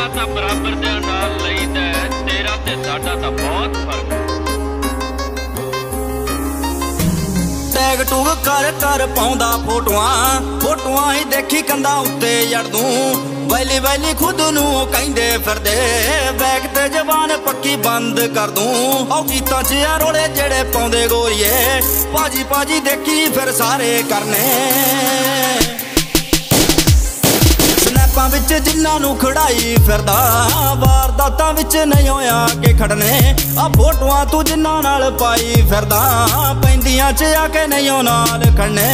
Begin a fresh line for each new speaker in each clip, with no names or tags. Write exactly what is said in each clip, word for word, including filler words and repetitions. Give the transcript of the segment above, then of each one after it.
ਤਾਂ ਬਰਾਬਰ ਦੇ ਨਾਲ ਲਈਦਾ, ਤੇਰਾ ਤੇ ਸਾਡਾ ਤਾਂ ਬਹੁਤ ਫਰਕ ਹੈ।
ਟੈਗ ਟੂਗ ਕਰ ਕਰ ਪਾਉਂਦਾ ਫੋਟੋਆਂ, ਫੋਟੋਆਂ ਹੀ ਦੇਖੀ ਕੰਧਾਂ ਉੱਤੇ ਜੜ ਦੂੰ। ਵੈਲੀ ਵੈਲੀ ਖੁਦ ਨੂੰ ਕਹਿੰਦੇ ਫਿਰਦੇ, ਬੈਗ ਤੇ ਜ਼ਬਾਨ ਪੱਕੀ ਬੰਦ ਕਰ ਦੂੰ। ਉਹ ਗੀਤਾਂ 'ਚ ਆ ਰੋਲੇ ਜਿਹੜੇ ਪਾਉਂਦੇ ਗੋਰੀਏ, ਭਾਜੀ ਭਾਜੀ ਦੇਖੀ ਫਿਰ ਸਾਰੇ ਕਰਨੇ। ਸਨੈਪਾਂ ਵਿੱਚ ਜਿਨ੍ਹਾਂ ਨੂੰ ਖੜਾਈ ਫਿਰਦਾ, ਵਾਰਦਾਤਾਂ ਵਿੱਚ ਨਹੀਂ ਹੋਇਆ ਕਿ ਖੜਨੇ। ਆ ਫੋਟੋਆਂ ਤੂੰ ਜਿਨ੍ਹਾਂ ਨਾਲ ਪਾਈ ਫਿਰਦਾ, ਪੈਂਦੀਆਂ 'ਚ ਆ ਕੇ ਨਹੀਂ ਉਹ ਨਾਲ ਖੜਨੇ।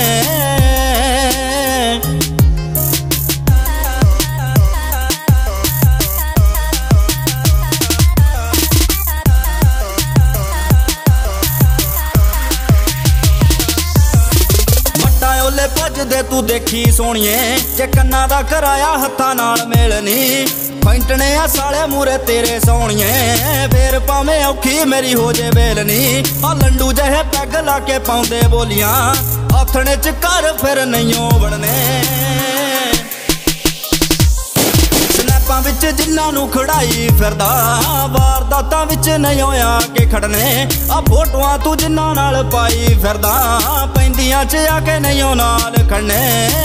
ਭੱਜਦੇ ਤੂੰ ਦੇਖੀ ਸੋਹਣੀਏ, ਜੇ ਕੰਨਾਂ ਦਾ ਕਰਾਇਆ ਹੱਥਾਂ ਨਾਲ ਮੇਲ ਨੀ। ਫੈਂਟਣੇ ਆ ਸਾਲੇ ਮੂਰੇ ਤੇਰੇ ਸੋਹਣੀਏ, ਫੇਰ ਭਾਵੇਂ ਔਖੀ ਮੇਰੀ ਹੋ ਜੇ ਵੇਲ ਨੀ। ਆ ਲੰਡੂ ਜਿਹੇ ਪੈਗ ਲਾ ਕੇ ਪਾਉਂਦੇ ਬੋਲੀਆਂ, ਆਥਣੇ 'ਚ ਘਰ ਫਿਰ ਨਹੀਂਓ ਵੜਨੇ। ਸਨੈਪਾਂ ਵਿੱਚ ਜਿਨ੍ਹਾਂ ਨੂੰ ਖੜਾਈ ਫਿਰਦਾ, ਵਾਰਦਾਤਾਂ ਵਿੱਚ ਨਹੀਂ ਹੋਇਆ ਕਿ ਖੜਨੇ। ਆ ਫੋਟੋਆਂ ਤੂੰ ਜਿਨ੍ਹਾਂ ਨਾਲ ਪਾਈ ਫਿਰਦਾ, ਪੈਂਦੀਆਂ 'ਚ ਆ ਕੇ ਨਹੀਂ ਉਹ ਨਾਲ ਖੜਨੇ।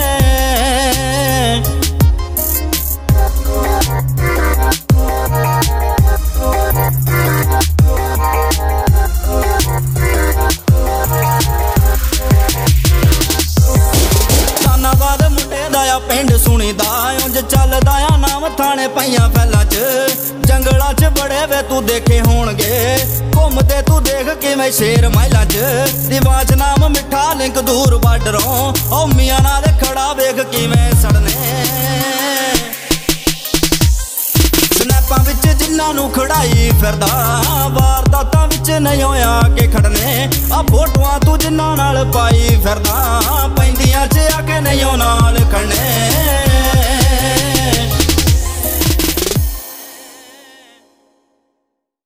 ਸਾਨਾਬਾਦ ਮੁੰਡੇ ਦਾ ਆ ਪਿੰਡ ਸੁਣੀਦਾ, ਉਂਝ ਚੱਲਦਾ ਆ ਨਾਮ ਥਾਣੇ ਪਈਆਂ ਫੈਲਾਂ 'ਚ। ਜੰਗਲਾਂ 'ਚ ਬੜੇ ਵੇ ਤੂੰ ਦੇਖੇ ਹੋਣਗੇ, ਘੁੰਮਦੇ ਤੂੰ ਦੇਖ ਕਿਵੇਂ ਸ਼ੇਰ ਮਹਿਲਾਂ 'ਚ। ਰਿਵਾਜ ਨਾਮ ਮਿੱਠਾ ਲਿੰਕ ਦੂਰ ਬਾਰਡਰੋਂ, ਉਹ ਮੀਆਂ ਨਾਲ ਖੜਾ ਵੇਖ ਕਿਵੇਂ ਸੜਨੇ। ਸਨੈਪਾਂ ਵਿੱਚ ਜਿਨ੍ਹਾਂ ਨੂੰ ਖੜਾਈ ਫਿਰਦਾ, ਵਾਰਦਾਤਾਂ ਵਿੱਚ ਨਹੀਂ ਹੋਇਆ ਕਿ ਖੜਨੇ। ਆ ਫੋਟੋਆਂ ਤੂੰ ਜਿਨ੍ਹਾਂ ਨਾਲ ਪਾਈ ਫਿਰਦਾ, ਪੈਂਦੀਆਂ 'ਚ ਆ ਕੇ ਨਹੀਂ ਉਹ ਨਾਲ ਖੜਨੇ।